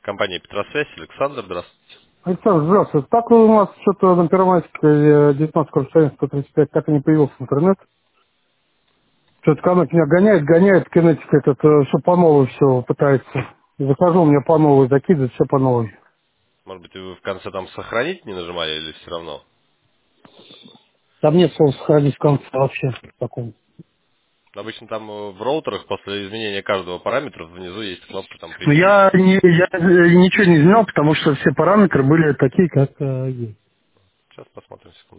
Компания Петросвязь, Александр, здравствуйте. Александр, здравствуйте. Так у нас что-то на Первомайской 19 корпуса 135 так и не появился интернет. Что-то она меня гоняет, кинетик этот, все по новой все пытается. Захожу, у меня по новой закидывает, все по новой. Может быть, вы в конце там сохранить не нажимали или все равно? Там нет слова сохранить в конце вообще таком. Обычно там в роутерах после изменения каждого параметра внизу есть кнопка там Но примирить. я ничего не изменял, потому что все параметры были такие, как есть. Сейчас посмотрим секунду.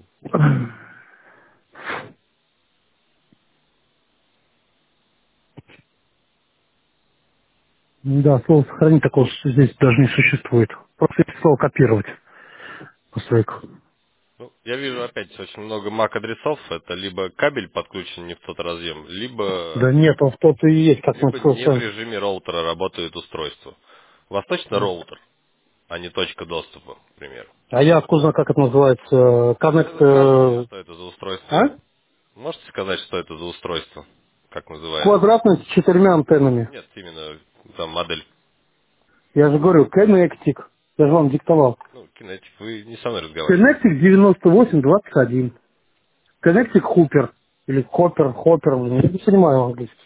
Да, слово сохранить такого здесь даже не существует. Просто есть слово копировать. Постройку. Ну, я вижу опять очень много MAC-адресов. Это либо кабель подключен не в тот разъем, Да нет, он в тот и есть, как мы либо не в слышали. режиме роутера работает устройство. У вас точно роутер, а не точка доступа, к примеру. А я откуда знаю, как это называется? Можете Connect... вы сказать, что это за устройство? А? Можете сказать, что это за устройство? Как называется? Квадратный с 4 антеннами. Нет, именно там модель. Я же говорю, Connectic. Я же вам диктовал. Ну, кинетик, вы не со мной разговариваете. Connectic 9821. Connectic Hooper. Или Хоппер. Я не понимаю английский.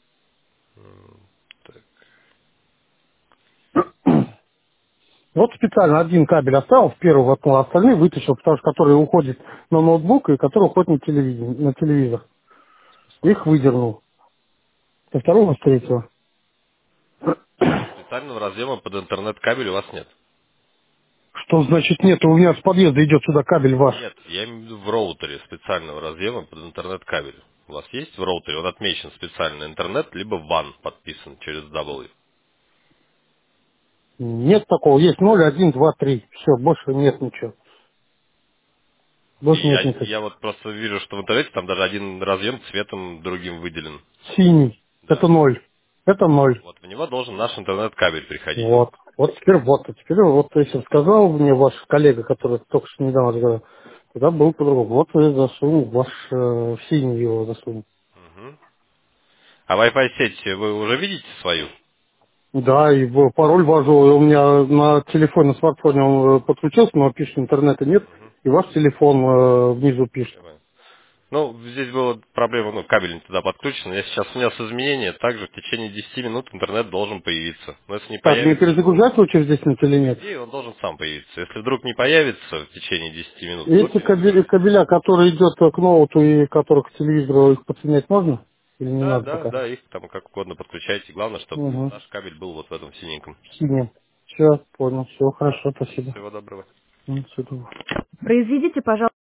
Так, Вот специально один кабель оставил в первый воткнул, а остальные вытащил, потому что который уходит на ноутбук и который уходит на телевизор. Их посмотрим. выдернул. Со второго, с третьего. Специального разъема под интернет-кабель у вас нет. Что значит нет? У меня с подъезда идет сюда кабель ваш. Нет, я имею в виду в роутере специального разъема под интернет-кабель. У вас есть в роутере? Он отмечен специально интернет, либо WAN подписан через W. Нет такого. Есть 0, 1, 2, 3. Все, больше нет ничего. И Больше нет я никаких. вот просто вижу, что в интернете там даже один разъем цветом другим выделен. Синий. Да. Это 0. Это 0. Вот в него должен наш интернет-кабель приходить. Вот. Вот теперь вот. А теперь вот, если сказал мне ваш коллега, который только что недавно разговаривал, тогда был по-другому. Вот я засунул ваш синий его засунул. Мгм. А Wi-Fi сеть вы уже видите свою? Да, и пароль ввожу. И у меня на телефоне, на смартфоне он подключился, но пишет, интернета нет. Мгм. И ваш телефон внизу пишет. Я понял. Ну, здесь была проблема, ну, кабель не туда подключен. Я сейчас внес изменения, также в течение 10 минут интернет должен появиться. Но если не Так, мне появится, перезагружать его через 10 минут или по нет? идее, он должен сам появиться. Если вдруг не появится в течение 10 минут, то Эти перезагружайте. кабеля, которые идет к ноуту и которые к телевизору, их подсоединять можно? Или не Да, надо да, пока? да, их там как угодно подключайте. Главное, чтобы Угу. наш кабель был вот в этом синеньком. Синим. Все, понял. Все, хорошо, спасибо. Всего доброго. Всего доброго. Произведите, пожалуйста,